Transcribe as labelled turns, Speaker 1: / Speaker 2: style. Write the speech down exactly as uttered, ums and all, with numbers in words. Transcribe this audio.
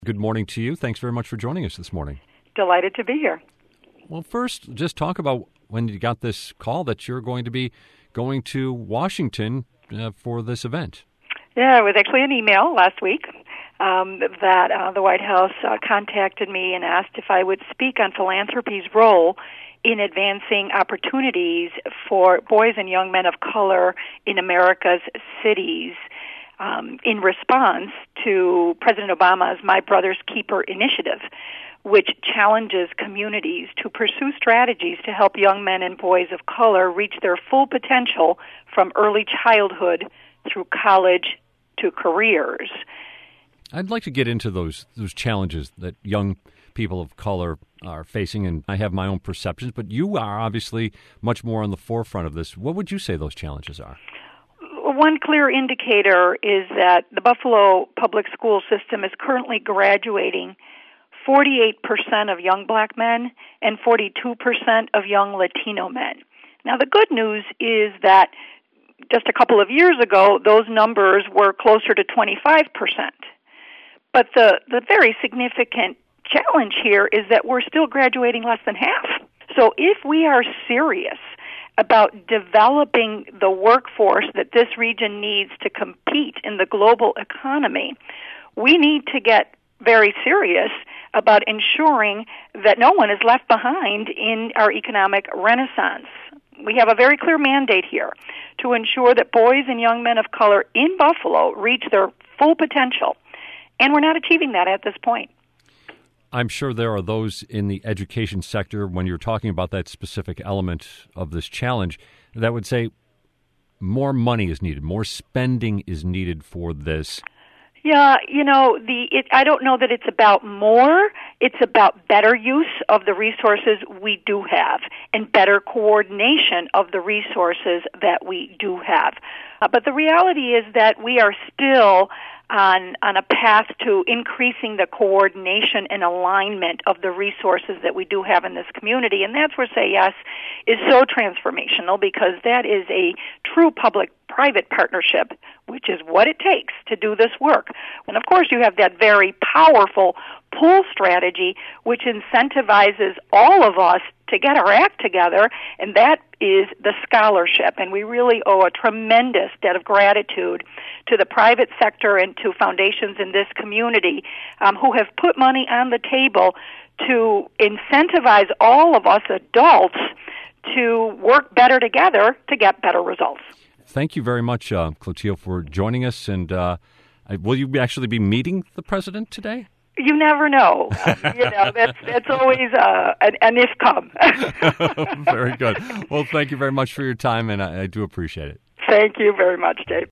Speaker 1: Good morning to you. Thanks very much for joining us this morning.
Speaker 2: Delighted to be here.
Speaker 1: Well, first, just talk about when you got this call that you're going to be going to Washington uh, for this event.
Speaker 2: Yeah, it was actually an email last week um, that uh, the White House uh, contacted me and asked if I would speak on philanthropy's role in advancing opportunities for boys and young men of color in America's cities um, in response to President Obama's My Brother's Keeper initiative, which challenges communities to pursue strategies to help young men and boys of color reach their full potential from early childhood through college to careers.
Speaker 1: I'd like to get into those those challenges that young people of color are facing, and I have my own perceptions, but you are obviously much more on the forefront of this. What would you say those challenges are?
Speaker 2: One clear indicator is that the Buffalo public school system is currently graduating forty-eight percent of young black men and forty-two percent of young Latino men. Now, the good news is that just a couple of years ago, those numbers were closer to twenty-five percent. But the, the very significant challenge here is that we're still graduating less than half. So if we are serious about developing the workforce that this region needs to compete in the global economy, we need to get very serious about ensuring that no one is left behind in our economic renaissance. We have a very clear mandate here to ensure that boys and young men of color in Buffalo reach their full potential, and we're not achieving that at this point.
Speaker 1: I'm sure there are those in the education sector, when you're talking about that specific element of this challenge, that would say more money is needed, more spending is needed for this.
Speaker 2: Yeah, you know, the it, I don't know that it's about more. It's about better use of the resources we do have and better coordination of the resources that we do have. Uh, but the reality is that we are still on on a path to increasing the coordination and alignment of the resources that we do have in this community. And that's where Say Yes is so transformational, because that is a true public-private partnership, which is what it takes to do this work. And of course, you have that very powerful pull strategy, which incentivizes all of us to get our act together, and that is the scholarship. And we really owe a tremendous debt of gratitude to the private sector and to foundations in this community um, who have put money on the table to incentivize all of us adults to work better together to get better results.
Speaker 1: Thank you very much, uh, Clotilde, for joining us. And uh, will you actually be meeting the president today?
Speaker 2: You never know. you know, that's that's always uh, an, an if come.
Speaker 1: Very good. Well, thank you very much for your time, and I, I do appreciate it.
Speaker 2: Thank you very much, Dave.